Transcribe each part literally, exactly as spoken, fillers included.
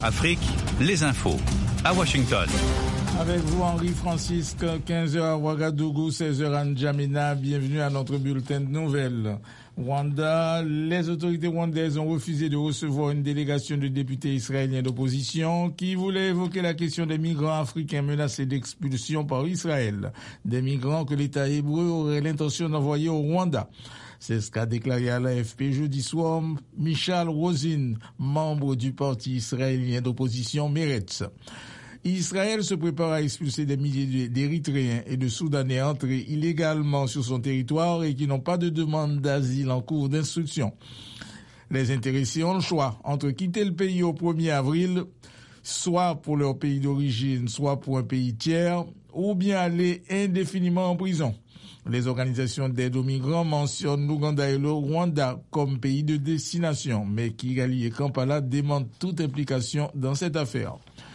Afrique, les infos. À Washington. Avec vous, Henri-Francisque, quinze heures à Ouagadougou, seize heures à N'Djamena. Bienvenue à notre bulletin de nouvelles. Rwanda, les autorités rwandaises ont refusé de recevoir une délégation de députés israéliens d'opposition qui voulait évoquer la question des migrants africains menacés d'expulsion par Israël. Des migrants que l'État hébreu aurait l'intention d'envoyer au Rwanda. C'est ce qu'a déclaré à l'A F P jeudi soir Michal Rosin, membre du parti israélien d'opposition Meretz. Israël se prépare à expulser des milliers d'Érythréens et de Soudanais entrés illégalement sur son territoire et qui n'ont pas de demande d'asile en cours d'instruction. Les intéressés ont le choix entre quitter le pays au premier avril, soit pour leur pays d'origine, soit pour un pays tiers, ou bien aller indéfiniment en prison. Les organisations d'aide aux migrants mentionnent l'Ouganda et le Rwanda comme pays de destination, mais Kigali et Kampala démentent toute implication dans cette affaire.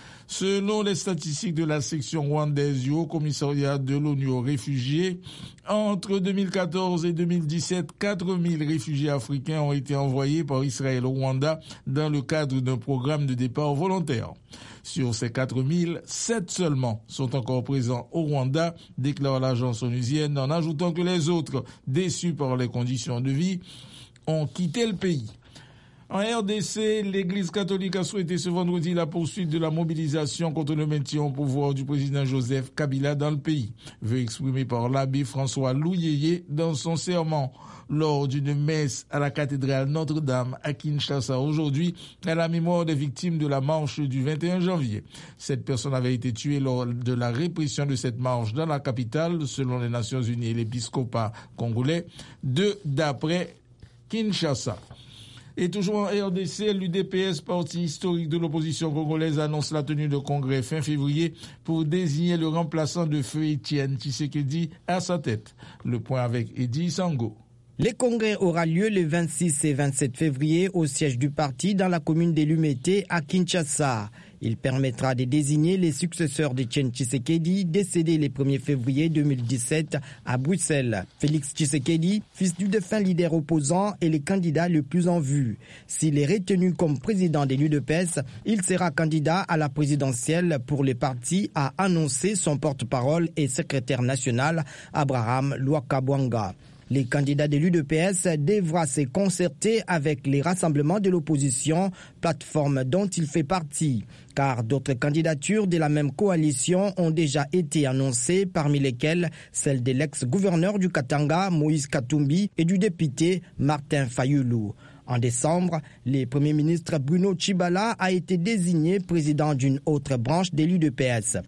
Selon les statistiques de la section rwandaise du Haut Commissariat de l'ONU aux réfugiés, entre deux mille quatorze et deux mille dix-sept, quatre mille réfugiés africains ont été envoyés par Israël au Rwanda dans le cadre d'un programme de départ volontaire. Sur ces quatre mille, sept seulement sont encore présents au Rwanda, déclare l'agence onusienne, en ajoutant que les autres, déçus par les conditions de vie, ont quitté le pays. En R D C, l'Église catholique a souhaité ce vendredi la poursuite de la mobilisation contre le maintien au pouvoir du président Joseph Kabila dans le pays, veut exprimer par l'abbé François Louyeye dans son sermon lors d'une messe à la cathédrale Notre-Dame à Kinshasa aujourd'hui à la mémoire des victimes de la marche du vingt et un janvier. Cette personne avait été tuée lors de la répression de cette marche dans la capitale, selon les Nations Unies et l'épiscopat congolais, de d'après Kinshasa. Et toujours en R D C, l'U D P S, parti historique de l'opposition congolaise, annonce la tenue de congrès fin février pour désigner le remplaçant de feu Étienne Tshisekedi à sa tête. Le point avec Eddy Sango. Le congrès aura lieu le vingt-six et vingt-sept février au siège du parti dans la commune d'Elumete à Kinshasa. Il permettra de désigner les successeurs d'Étienne Tshisekedi, décédé le premier février deux mille dix-sept à Bruxelles. Félix Tshisekedi, fils du défunt leader opposant, est le candidat le plus en vue. S'il est retenu comme président de l'U D P S, il sera candidat à la présidentielle pour le parti, a annoncé son porte-parole et secrétaire national, Abraham Lwakabwanga. Les candidats de l'U D P S devra se concerter avec les rassemblements de l'opposition, plateforme dont il fait partie, car d'autres candidatures de la même coalition ont déjà été annoncées, parmi lesquelles celle de l'ex-gouverneur du Katanga, Moïse Katumbi, et du député Martin Fayulu. En décembre, le Premier ministre Bruno Tshibala a été désigné président d'une autre branche de l'U D P S.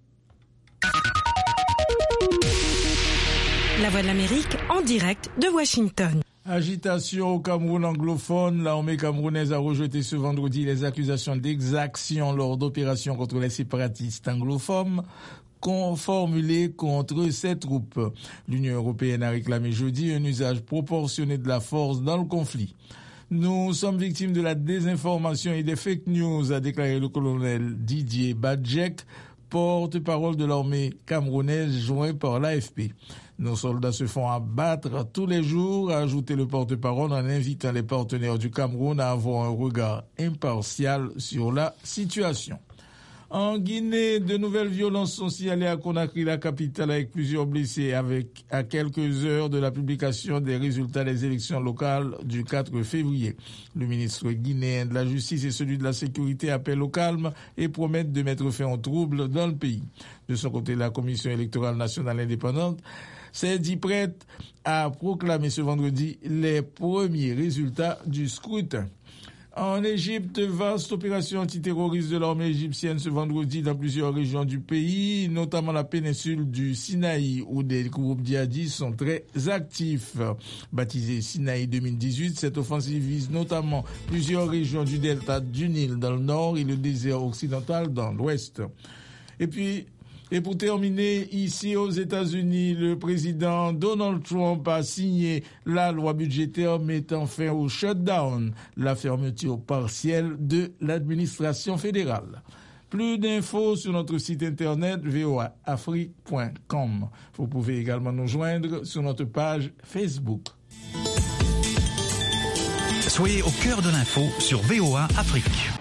La Voix de l'Amérique en direct de Washington. Agitation au Cameroun anglophone. L'armée camerounaise a rejeté ce vendredi les accusations d'exaction lors d'opérations contre les séparatistes anglophones formulées contre ces troupes. L'Union européenne a réclamé jeudi un usage proportionné de la force dans le conflit. Nous sommes victimes de la désinformation et des fake news, a déclaré le colonel Didier Badjek, porte-parole de l'armée camerounaise joint par l'A F P. Nos soldats se font abattre tous les jours, a ajouté le porte-parole en invitant les partenaires du Cameroun à avoir un regard impartial sur la situation. En Guinée, de nouvelles violences sont signalées à Conakry, la capitale, avec plusieurs blessés, avec à quelques heures de la publication des résultats des élections locales du quatre février. Le ministre guinéen de la Justice et celui de la Sécurité appellent au calme et promettent de mettre fin aux troubles dans le pays. De son côté, la Commission électorale nationale indépendante s'est dit prête à proclamer ce vendredi les premiers résultats du scrutin. En Égypte, vaste opération antiterroriste de l'armée égyptienne ce vendredi dans plusieurs régions du pays, notamment la péninsule du Sinaï, où des groupes djihadistes sont très actifs. Baptisée Sinaï deux mille dix-huit, cette offensive vise notamment plusieurs régions du delta du Nil dans le nord et le désert occidental dans l'ouest. Et puis, Et pour terminer, ici aux États-Unis, le président Donald Trump a signé la loi budgétaire mettant fin au shutdown, la fermeture partielle de l'administration fédérale. Plus d'infos sur notre site internet v o a afrique point com. Vous pouvez également nous joindre sur notre page Facebook. Soyez au cœur de l'info sur V O A Afrique.